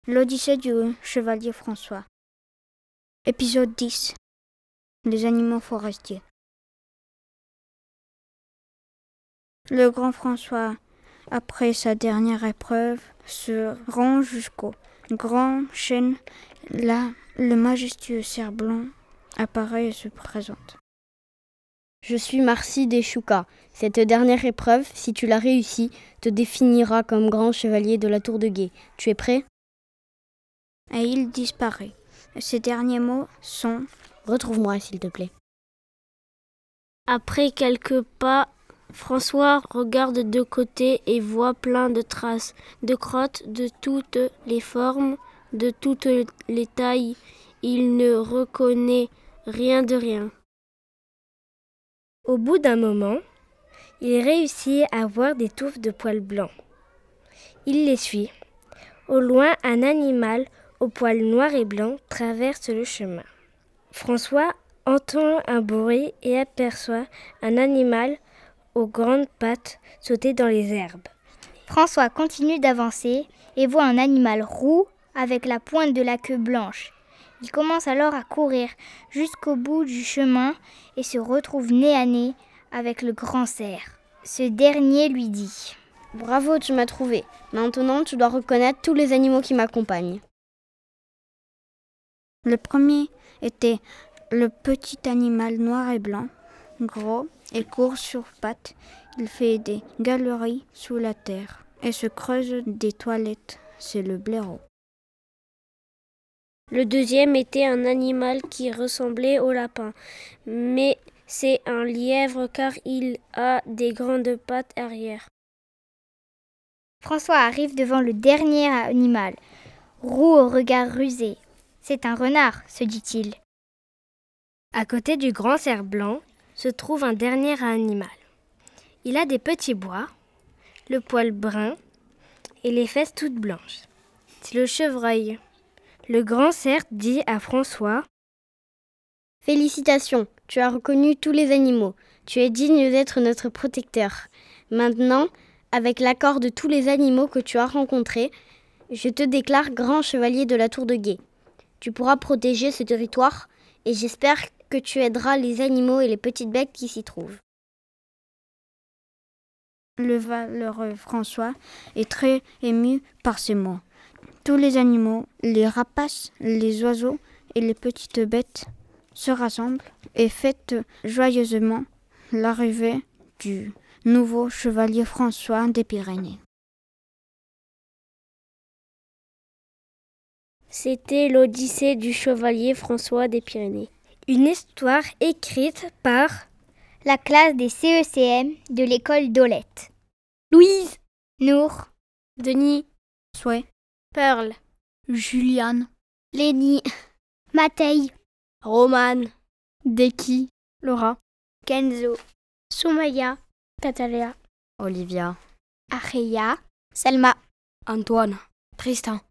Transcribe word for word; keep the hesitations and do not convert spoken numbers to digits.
L'Odyssée du chevalier François. Épisode dix. Les animaux forestiers. Le grand François, après sa dernière épreuve, se rend jusqu'au grand chêne. Là, le majestueux cerf blanc apparaît et se présente. Je suis Marcy des Choucas. Cette dernière épreuve, si tu l'as réussie, te définira comme grand chevalier de la Tour de Guet. Tu es prêt ? Et il disparaît. Ces derniers mots sont « Retrouve-moi, s'il te plaît ». Après quelques pas, François regarde de côté et voit plein de traces, de crottes de toutes les formes, de toutes les tailles. Il ne reconnaît rien de rien. Au bout d'un moment, il réussit à voir des touffes de poils blancs. Il les suit. Au loin, un animal aux poils noirs et blancs traverse le chemin. François entend un bruit et aperçoit un animal aux grandes pattes sauter dans les herbes. François continue d'avancer et voit un animal roux avec la pointe de la queue blanche. Il commence alors à courir jusqu'au bout du chemin et se retrouve nez à nez avec le grand cerf. Ce dernier lui dit « Bravo, tu m'as trouvé. Maintenant, tu dois reconnaître tous les animaux qui m'accompagnent. » Le premier était le petit animal noir et blanc, gros et court sur pattes. Il fait des galeries sous la terre et se creuse des toilettes. C'est le blaireau. Le deuxième était un animal qui ressemblait au lapin, mais c'est un lièvre car il a des grandes pattes arrière. François arrive devant le dernier animal, roux au regard rusé. C'est un renard, se dit-il. À côté du grand cerf blanc se trouve un dernier animal. Il a des petits bois, le poil brun et les fesses toutes blanches. C'est le chevreuil. Le grand cerf dit à François « Félicitations, tu as reconnu tous les animaux. Tu es digne d'être notre protecteur. Maintenant, avec l'accord de tous les animaux que tu as rencontrés, je te déclare grand chevalier de la Tour de Guet. Tu pourras protéger ce territoire et j'espère que tu aideras les animaux et les petites bêtes qui s'y trouvent. » Le valeureux François est très ému par ces mots. Tous les animaux, les rapaces, les oiseaux et les petites bêtes se rassemblent et fêtent joyeusement l'arrivée du nouveau chevalier François des Pyrénées. C'était l'Odyssée du chevalier François des Pyrénées. Une histoire écrite par la classe des C E C M de l'école d'Olette. Louise, Nour, Denis, Souhait, Pearl, Juliane, Lénie, Matei, Romane, Deki, Laura, Kenzo, Soumaya, Catalea, Olivia, Areya, Selma, Antoine, Tristan,